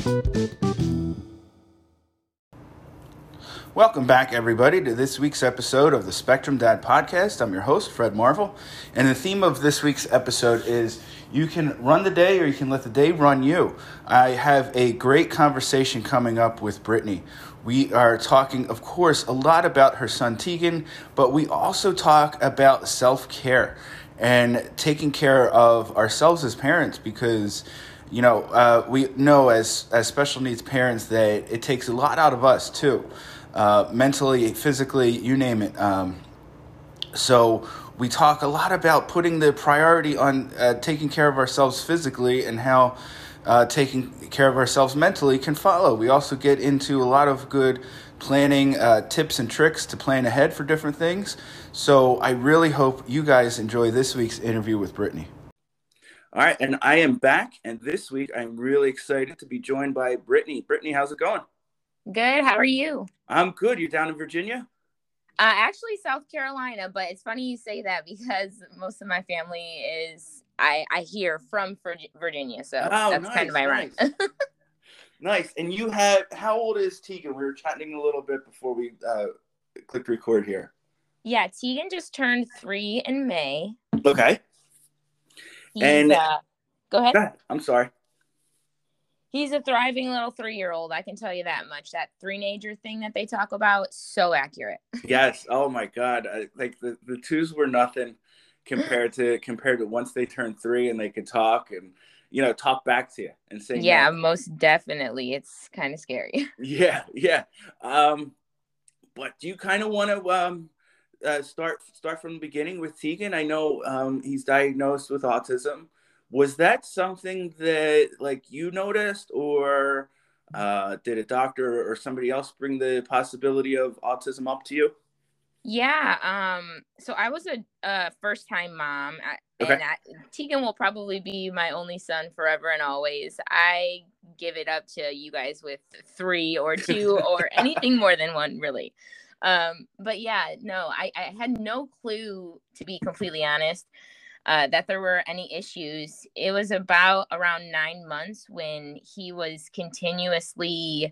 Welcome back, everybody, to this week's episode of the Spectrum Dad Podcast. I'm your host, Fred Marvel, and the theme of this week's episode is you can run the day or you can let the day run you. I have a great conversation coming up with Brittany. We are talking, of course, a lot about her son Tegan, but we also talk about self-care and taking care of ourselves as parents because we know as special needs parents that it takes a lot out of us too. Mentally, physically, you name it. So we talk a lot about putting the priority on taking care of ourselves physically and how taking care of ourselves mentally can follow. We also get into a lot of good planning tips and tricks to plan ahead for different things. So I really hope you guys enjoy this week's interview with Brittany. All right, and I am back, and this week I'm really excited to be joined by Brittany. Brittany, how's it going? Good. How are you? I'm good. You're down in Virginia? Actually, South Carolina, but it's funny you say that because most of my family is, I hear from Virginia, so that's nice, kind of ironic. Nice. And how old is Tegan? We were chatting a little bit before we clicked record here. Yeah, Tegan just turned 3 in May. Okay. Go ahead. I'm sorry. He's a thriving little 3-year-old. I can tell you that much. That three-nager thing that they talk about, so accurate. Yes. Oh my God. Like the twos were nothing compared to once they turned 3 and they could talk and talk back to you and say. Yeah, most definitely. It's kind of scary. Yeah. But do you kind of want to start from the beginning with Tegan? I know he's diagnosed with autism. Was that something that you noticed, or did a doctor or somebody else bring the possibility of autism up to you? Yeah. So I was a first-time mom, and Tegan will probably be my only son forever and always. I give it up to you guys with 3 or 2 or anything more than 1, really. But yeah, no, I had no clue, to be completely honest, that there were any issues. It was around 9 months when he was continuously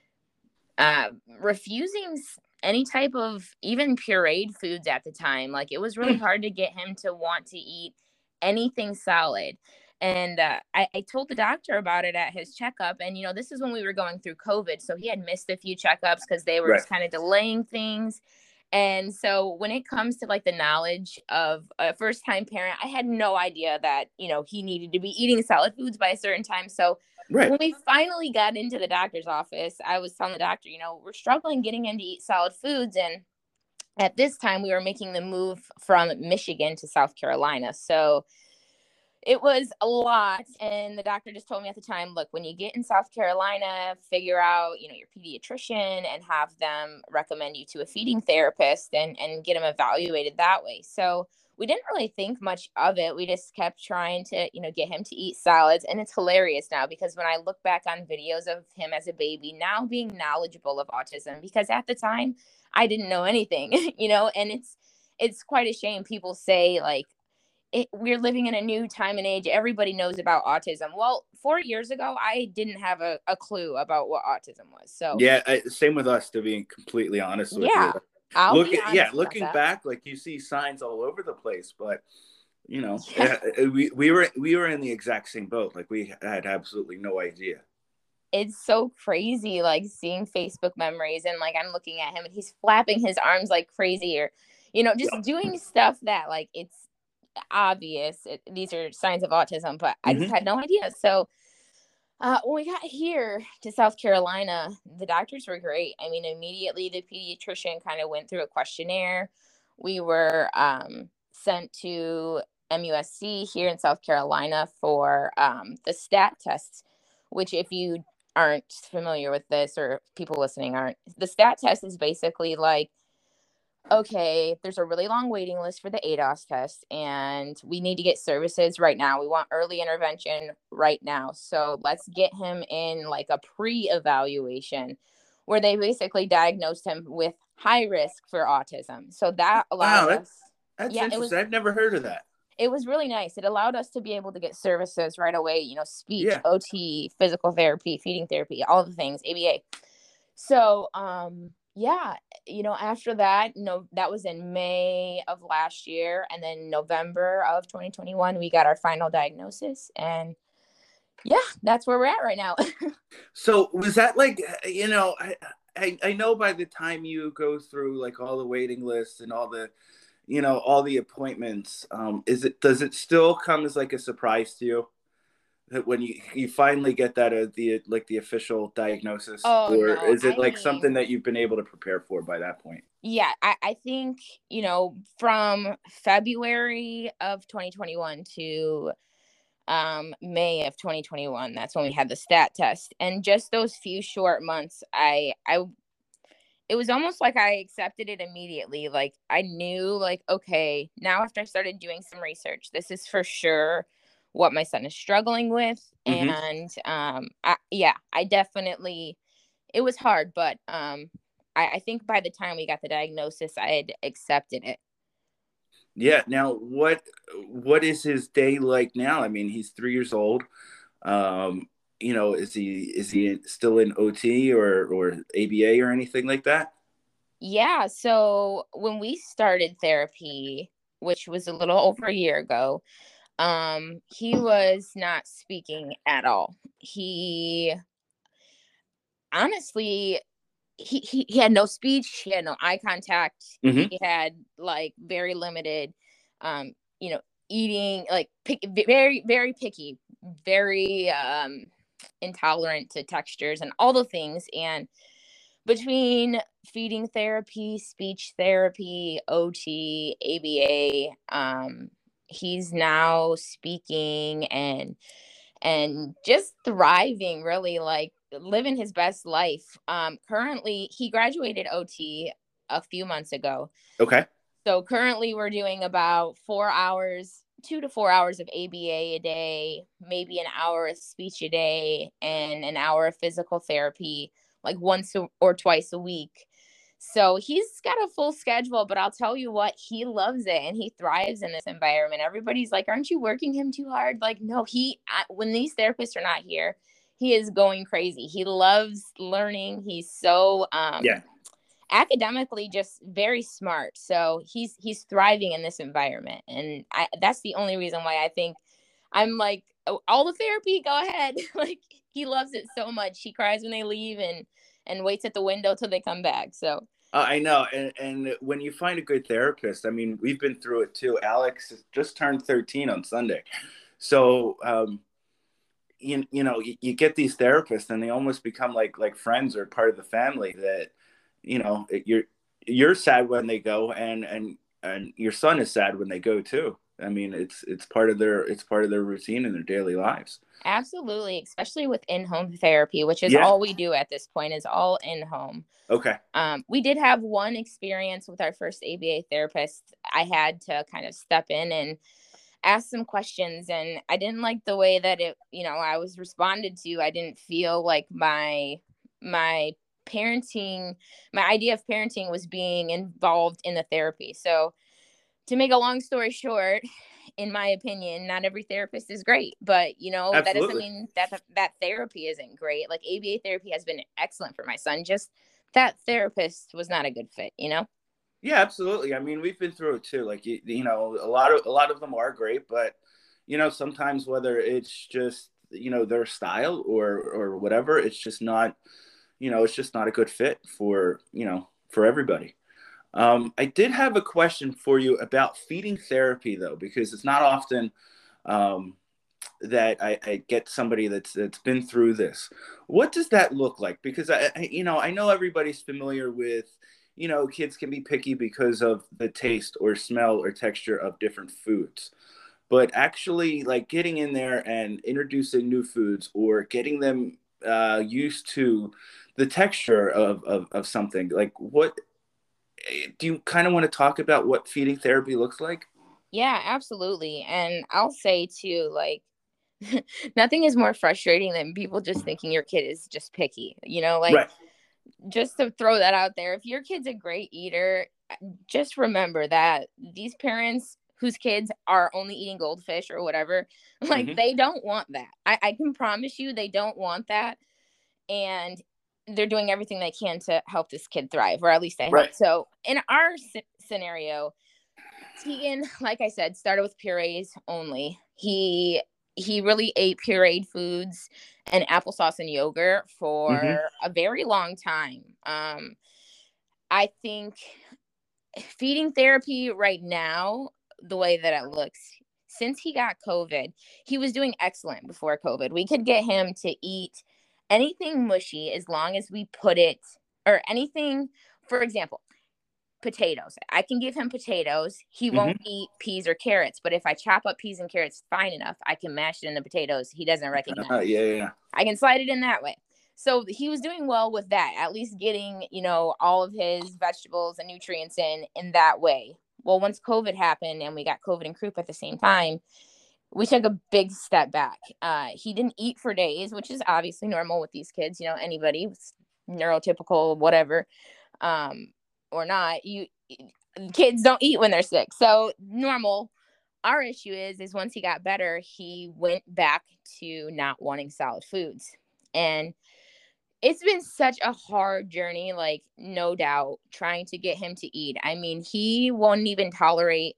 refusing any type of even pureed foods at the time. Like, it was really hard to get him to want to eat anything solid. And I told the doctor about it at his checkup. And, this is when we were going through COVID. So he had missed a few checkups because they were just kind of delaying things. And so when it comes to the knowledge of a first-time parent, I had no idea that, he needed to be eating solid foods by a certain time. So when we finally got into the doctor's office, I was telling the doctor, we're struggling getting him to eat solid foods. And at this time, we were making the move from Michigan to South Carolina. So it was a lot. And the doctor just told me at the time, look, when you get in South Carolina, figure out, your pediatrician and have them recommend you to a feeding therapist and get him evaluated that way. So we didn't really think much of it. We just kept trying to, get him to eat solids. And it's hilarious now because when I look back on videos of him as a baby, now being knowledgeable of autism, because at the time I didn't know anything, and it's quite a shame. People say we're living in a new time and age. Everybody knows about autism. Well, 4 years ago, I didn't have a clue about what autism was. So yeah, same with us, to be completely honest with you. Looking back, you see signs all over the place, but we were in the exact same boat. We had absolutely no idea. It's so crazy, seeing Facebook memories and I'm looking at him and he's flapping his arms like crazy, or just doing stuff that it's obvious these are signs of autism, but I just had no idea. So when we got here to South Carolina, the doctors were great. I mean, immediately the pediatrician kind of went through a questionnaire. We were sent to MUSC here in South Carolina for the STAT tests, which, if you aren't familiar with this, or people listening aren't, the STAT test is basically okay, there's a really long waiting list for the ADOS test, and we need to get services right now. We want early intervention right now. So let's get him in a pre-evaluation where they basically diagnosed him with high risk for autism. So that allowed us. That's interesting. I've never heard of that. It was really nice. It allowed us to be able to get services right away, speech, Yeah. OT, physical therapy, feeding therapy, all the things, ABA. So, yeah, after that, no, that was in May of last year. And then November of 2021, we got our final diagnosis. And yeah, that's where we're at right now. So was that like, I know by the time you go through like all the waiting lists and all the, all the appointments, does it still come as like a surprise to you that when you finally get that the official diagnosis, Oh, or no. is it I like mean, something that you've been able to prepare for by that point? yeah, I think, from February of 2021 to May of 2021, that's when we had the stat test. And just those few short months, it was almost like I accepted it immediately. Like I knew, like, okay, now after I started doing some research, this is for sure what my son is struggling with. Hmm. And I definitely, it was hard, but I think by the time we got the diagnosis, I had accepted it. Yeah. Now, what is his day like now? I mean, he's 3 years old. Is he still in OT or ABA or anything like that? Yeah, so when we started therapy, which was a little over a year ago, he was not speaking at all. He honestly, he had no speech, he had no eye contact, he Hmm. had like very limited, um, you know, eating, like very, very picky, very intolerant to textures and all the things. And between feeding therapy, speech therapy, OT, ABA, he's now speaking and just thriving, really, like living his best life. Currently he graduated OT a few months ago. Okay. So currently we're doing about 4 hours, 2 to 4 hours of ABA a day, maybe an hour of speech a day, and an hour of physical therapy, like once or twice a week. So he's got a full schedule, but I'll tell you what, he loves it and he thrives in this environment. Everybody's like, "Aren't you working him too hard?" Like, no, when these therapists are not here, he is going crazy. He loves learning. He's so Yeah. academically just very smart. So he's thriving in this environment. And that's the only reason why I think I'm like, "Oh, all the therapy, go ahead." Like he loves it so much. He cries when they leave and waits at the window till they come back. So I know, and when you find a good therapist, I mean, we've been through it too. Alex just turned 13 on Sunday, so you get these therapists, and they almost become like friends or part of the family. That you're sad when they go, and your son is sad when they go too. I mean, it's part of their routine in their daily lives. absolutely, especially with in-home therapy, which is Yeah. all we do at this point, is all in-home. Okay. We did have one experience with our first ABA therapist. I had to kind of step in and ask some questions, and I didn't like the way that I was responded to. I didn't feel like my parenting, my idea of parenting was being involved in the therapy. So to make a long story short, in my opinion, not every therapist is great, but that doesn't Absolutely. mean that therapy isn't great. Like ABA therapy has been excellent for my son. Just that therapist was not a good fit. Yeah, absolutely. I mean, we've been through it too. Like a lot of them are great, but sometimes whether it's just their style or whatever, it's just not a good fit for everybody. I did have a question for you about feeding therapy though, because it's not often um, that I get somebody that's been through this. What does that look like? Because I know everybody's familiar with, kids can be picky because of the taste or smell or texture of different foods. But actually, like getting in there and introducing new foods or getting them used to the texture of something, like what do you kind of want to talk about what feeding therapy looks like? Yeah, absolutely. And I'll say too, like, nothing is more frustrating than people just thinking your kid is just picky. Like, Right. just to throw that out there, if your kid's a great eater, just remember that these parents whose kids are only eating goldfish or whatever. Like, they don't want that. I can promise you they don't want that. And they're doing everything they can to help this kid thrive, or at least I hope. So in our scenario, Tegan, like I said, started with purees only. He really ate pureed foods and applesauce and yogurt for a very long time. I think feeding therapy right now, the way that it looks, since he got COVID, he was doing excellent before COVID. We could get him to eat anything mushy as long as we put it, or anything, for example, potatoes. I can give him potatoes. He won't eat peas or carrots, but if I chop up peas and carrots fine enough, I can mash it in the potatoes. He doesn't recognize. Yeah. I can slide it in that way. So he was doing well with that, at least getting, all of his vegetables and nutrients in that way. Well, once COVID happened and we got COVID and croup at the same time, we took a big step back. He didn't eat for days, which is obviously normal with these kids. Anybody with neurotypical, whatever, or not, kids don't eat when they're sick. So normal. Our issue is once he got better, he went back to not wanting solid foods. And it's been such a hard journey, like, no doubt, trying to get him to eat. I mean, he won't even tolerate,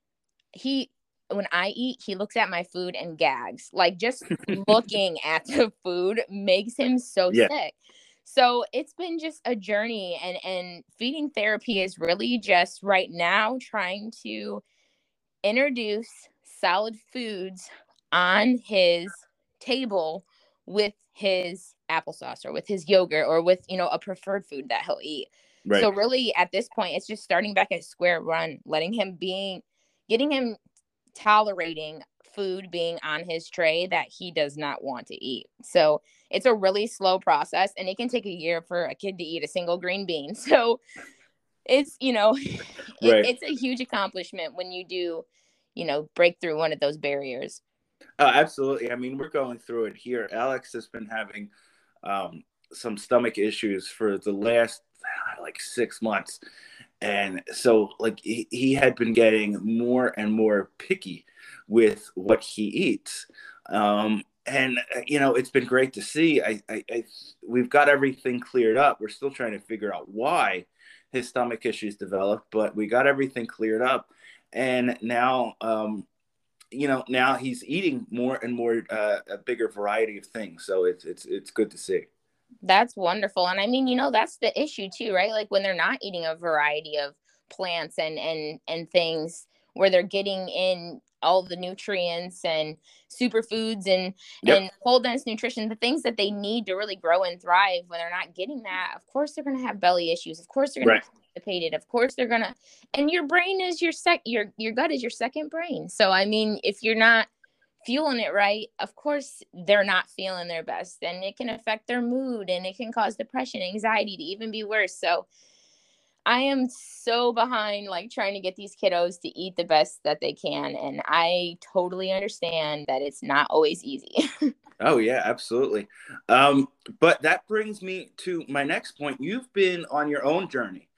when I eat, he looks at my food and gags. Like, just looking at the food makes him so sick. So it's been just a journey, and feeding therapy is really just right now trying to introduce solid foods on his table with his applesauce or with his yogurt or with, a preferred food that he'll eat. Right. So really at this point, it's just starting back at square one, getting him tolerating food being on his tray that he does not want to eat. So it's a really slow process, and it can take a year for a kid to eat a single green bean. So it's, it's a huge accomplishment when you do, break through one of those barriers. Oh, absolutely. I mean, we're going through it here. Alex has been having some stomach issues for the last 6 months. And so he had been getting more and more picky with what he eats. And it's been great to see. We've got everything cleared up. We're still trying to figure out why his stomach issues developed, but we got everything cleared up. And now, now he's eating more and more, a bigger variety of things. So it's good to see. That's wonderful. And I mean, that's the issue too, right? Like, when they're not eating a variety of plants and things where they're getting in all the nutrients and superfoods and whole dense nutrition, the things that they need to really grow and thrive, when they're not getting that, of course they're going to have belly issues. Of course they're going to be constipated. Of course they're going to, and your brain is your gut is your second brain. So, I mean, if you're not fueling it right, of course they're not feeling their best, and it can affect their mood, and it can cause depression, anxiety to even be worse. So I am so behind, trying to get these kiddos to eat the best that they can. And I totally understand that it's not always easy. Oh yeah, absolutely. But that brings me to my next point. You've been on your own journey,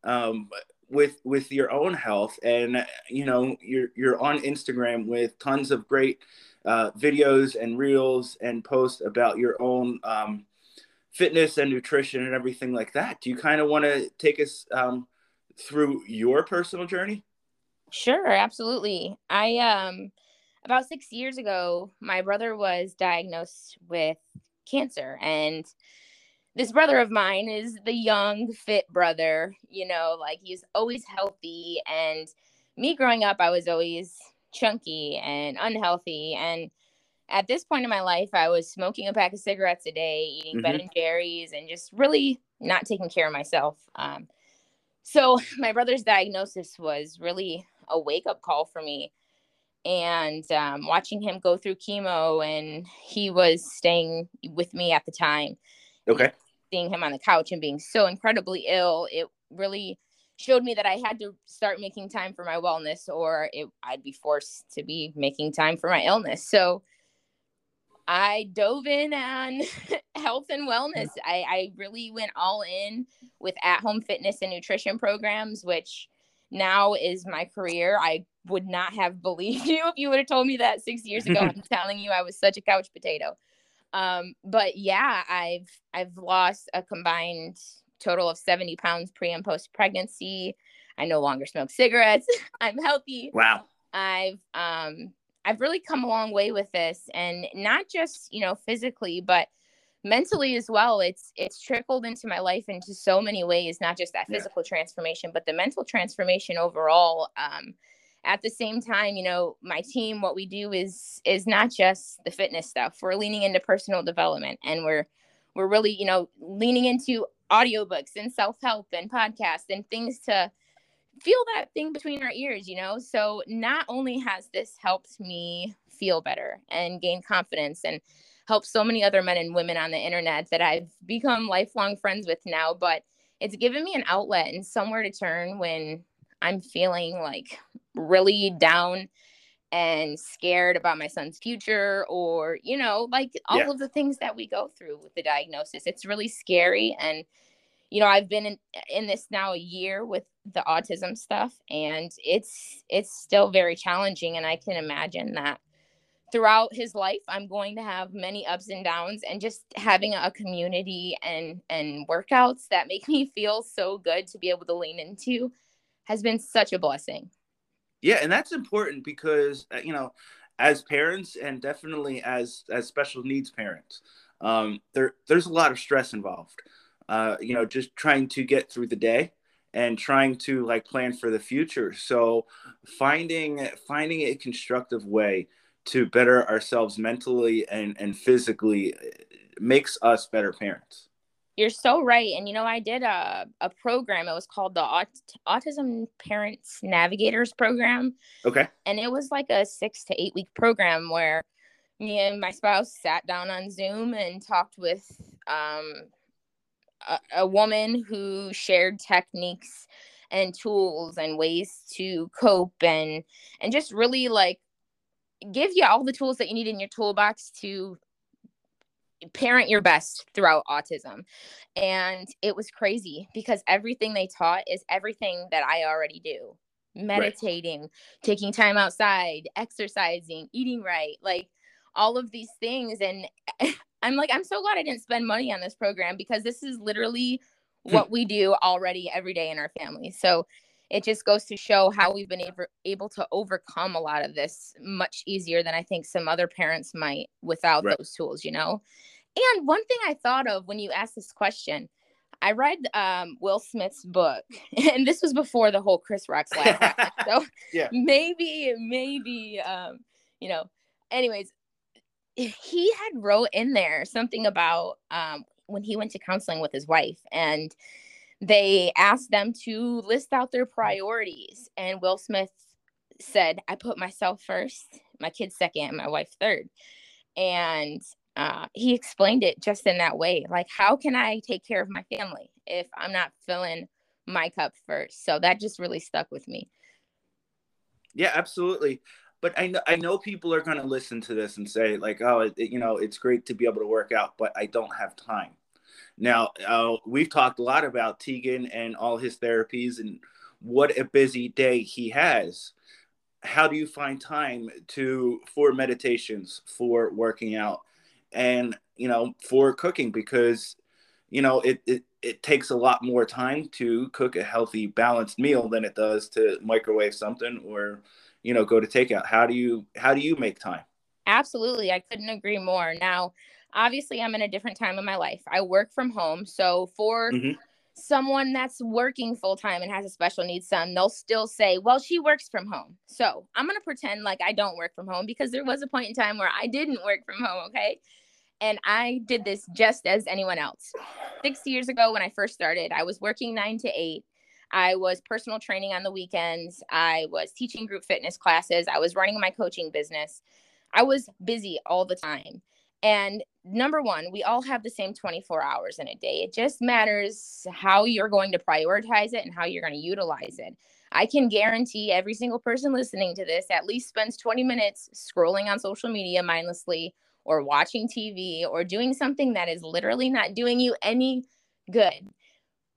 with your own health, and you're on Instagram with tons of great videos and reels and posts about your own fitness and nutrition and everything like that. Do you kind of want to take us through your personal journey? Sure, absolutely. I about 6 years ago, my brother was diagnosed with cancer, and this brother of mine is the young, fit brother, he's always healthy. And me growing up, I was always chunky and unhealthy. And at this point in my life, I was smoking a pack of cigarettes a day, eating Ben and Jerry's, and just really not taking care of myself. So my brother's diagnosis was really a wake-up call for me. And watching him go through chemo, and he was staying with me at the time. Okay. Seeing him on the couch and being so incredibly ill, it really showed me that I had to start making time for my wellness, or I'd be forced to be making time for my illness. So I dove in on health and wellness. I really went all in with at-home fitness and nutrition programs, which now is my career. I would not have believed you if you would have told me that 6 years ago. I'm telling you, I was such a couch potato. But yeah, I've lost a combined total of 70 pounds pre and post pregnancy. I no longer smoke cigarettes. I'm healthy. Wow. I've really come a long way with this, and not just, physically, but mentally as well. It's trickled into my life into so many ways, not just that physical transformation, but the mental transformation overall. At the same time, my team, what we do is not just the fitness stuff. We're leaning into personal development, and we're really, leaning into audiobooks and self-help and podcasts and things to feel that thing between our ears, So not only has this helped me feel better and gain confidence and help so many other men and women on the internet that I've become lifelong friends with now, but it's given me an outlet and somewhere to turn when I'm feeling like really down and scared about my son's future, or, all of the things that we go through with the diagnosis. It's really scary. And, I've been in this now a year with the autism stuff, and it's still very challenging. And I can imagine that throughout his life, I'm going to have many ups and downs, and just having a community and workouts that make me feel so good to be able to lean into has been such a blessing. Yeah. And that's important because, as parents, and definitely as special needs parents, there's a lot of stress involved, just trying to get through the day and trying to plan for the future. So finding a constructive way to better ourselves mentally and physically makes us better parents. You're so right. And, I did a program. It was called the Autism Parents Navigators Program. Okay. And it was like a 6 to 8 week program where me and my spouse sat down on Zoom and talked with a woman who shared techniques and tools and ways to cope and just really give you all the tools that you need in your toolbox to parent your best throughout autism. And it was crazy because everything they taught is everything that I already do. Meditating, right, taking time outside, exercising, eating right, all of these things. And I'm so glad I didn't spend money on this program, because this is literally what we do already every day in our family. So it just goes to show how we've been able to overcome a lot of this much easier than I think some other parents might without those tools, And one thing I thought of when you asked this question, I read Will Smith's book, and this was before the whole Chris Rock slap happened. So maybe, anyways, he had wrote in there something about when he went to counseling with his wife, and they asked them to list out their priorities. And Will Smith said, I put myself first, my kids second, and my wife third. And he explained it just in that way. How can I take care of my family if I'm not filling my cup first? So that just really stuck with me. Yeah, absolutely. But I know people are going to listen to this and say oh, it's great to be able to work out, but I don't have time. Now, we've talked a lot about Tegan and all his therapies and what a busy day he has. How do you find time for meditations, for working out, and, for cooking? Because, it takes a lot more time to cook a healthy, balanced meal than it does to microwave something or, go to takeout. How do you make time? Absolutely. I couldn't agree more. Now, obviously, I'm in a different time in my life. I work from home. So for someone that's working full time and has a special needs son, they'll still say, well, she works from home. So I'm going to pretend like I don't work from home, because there was a point in time where I didn't work from home. Okay. And I did this just as anyone else. 6 years ago, when I first started, I was working 9 to 8. I was personal training on the weekends. I was teaching group fitness classes. I was running my coaching business. I was busy all the time. And number one, we all have the same 24 hours in a day. It just matters how you're going to prioritize it and how you're going to utilize it. I can guarantee every single person listening to this at least spends 20 minutes scrolling on social media mindlessly, or watching TV, or doing something that is literally not doing you any good.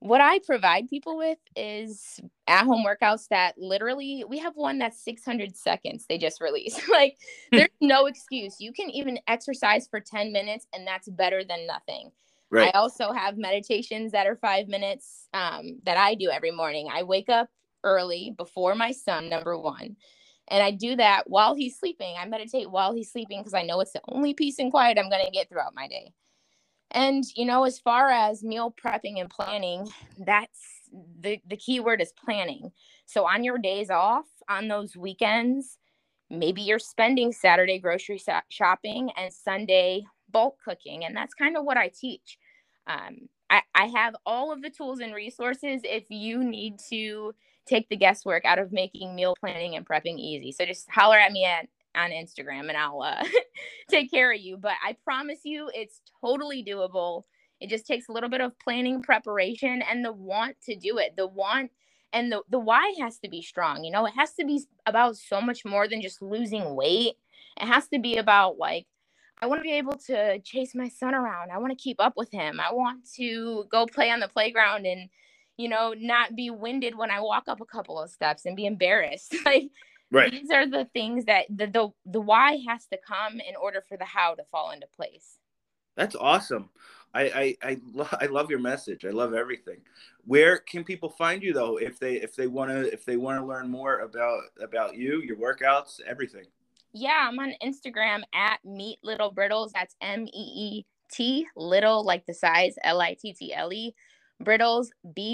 What I provide people with is at-home workouts that literally, we have one that's 600 seconds they just released. Like, there's no excuse. You can even exercise for 10 minutes, and that's better than nothing. Right. I also have meditations that are 5 minutes that I do every morning. I wake up early before my son, number one, and I do that while he's sleeping. I meditate while he's sleeping because I know it's the only peace and quiet I'm going to get throughout my day. And, as far as meal prepping and planning, that's the key word is planning. So on your days off, on those weekends, maybe you're spending Saturday grocery shopping and Sunday bulk cooking. And that's kind of what I teach. I have all of the tools and resources if you need to take the guesswork out of making meal planning and prepping easy. So just holler at me on Instagram and I'll take care of you. But I promise you, it's totally doable. It just takes a little bit of planning, preparation, and the want to do it. The want and the why has to be strong. It has to be about so much more than just losing weight. It has to be about, like, I want to be able to chase my son around. I want to keep up with him. I want to go play on the playground and, not be winded when I walk up a couple of steps and be embarrassed. Like, right. These are the things that the why has to come in order for the how to fall into place. That's awesome. I love your message. I love everything. Where can people find you though if they want to learn more about you, your workouts, everything? Yeah, I'm on Instagram at Meet Little Brittles. That's MEET, little like the size, LITTLE, Brittles,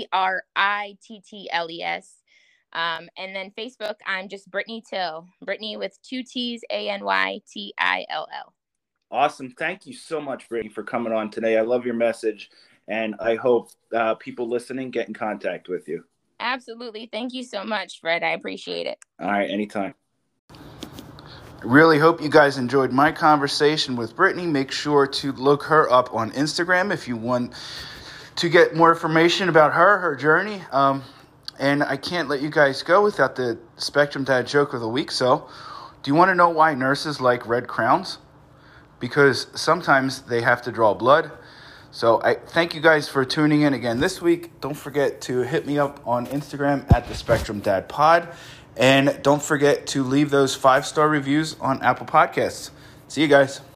BRITTLES. And then Facebook, I'm just Brittany Till. Brittany with 2 T's, ANYTILL. Awesome. Thank you so much, Brittany, for coming on today. I love your message, and I hope people listening get in contact with you. Absolutely. Thank you so much, Fred. I appreciate it. All right. Anytime. I really hope you guys enjoyed my conversation with Brittany. Make sure to look her up on Instagram if you want to get more information about her journey. And I can't let you guys go without the Spectrum Dad joke of the week. So, do you want to know why nurses like red crowns? Because sometimes they have to draw blood. So I thank you guys for tuning in again this week. Don't forget to hit me up on Instagram at the Spectrum Dad Pod. And don't forget to leave those 5-star reviews on Apple Podcasts. See you guys.